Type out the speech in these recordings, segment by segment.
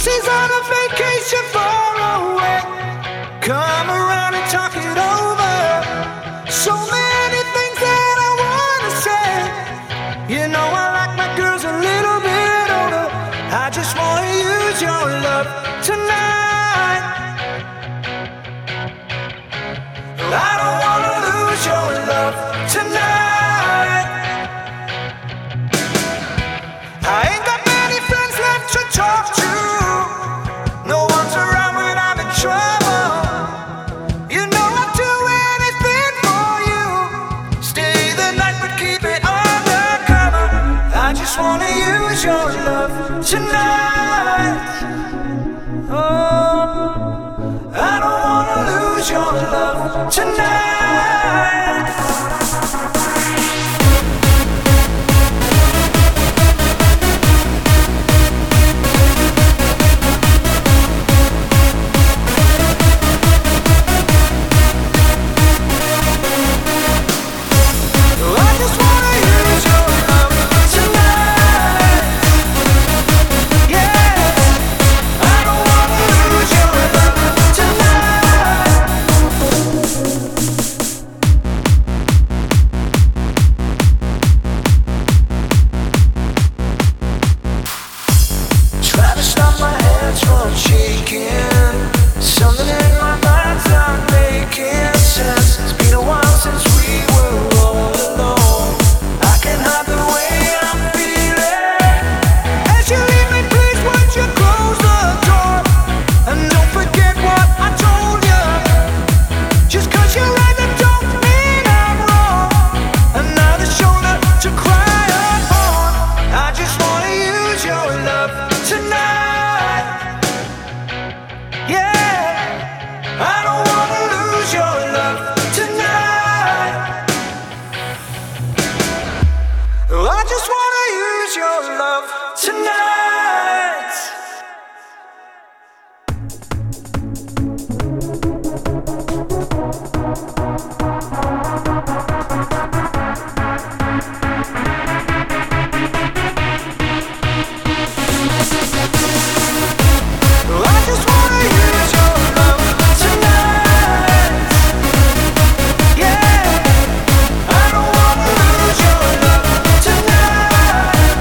she's on a vacation far away. Come around and talk it over. So many things that I wanna say. You know I like my girls a little bit older. I just wanna use your love tonight. I don't wanna lose your love tonight. I ain't got many friends left to talk to. No one's around when I'm in trouble. You know I'd do anything for you. Stay the night but keep it undercover. I just wanna use your love tonight. Oh, I don't wanna lose your love tonight. Something in my mind's not making sense. It's been a while since we were all alone. I can't hide the way I'm feeling. As you leave me, please would you close the door? And don't forget what I told you. Just 'cause you're right, that don't mean I'm wrong. Another shoulder to cry upon. I just wanna use your love tonight. Yeah, I don't wanna lose your love tonight. I just wanna use your love tonight. I just wanna use your love tonight. Yeah, I don't wanna lose your love tonight.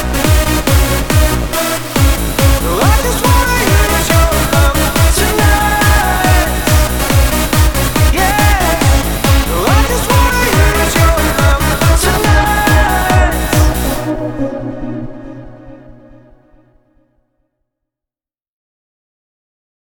I just wanna use your love tonight. Yeah, I just wanna use your love tonight.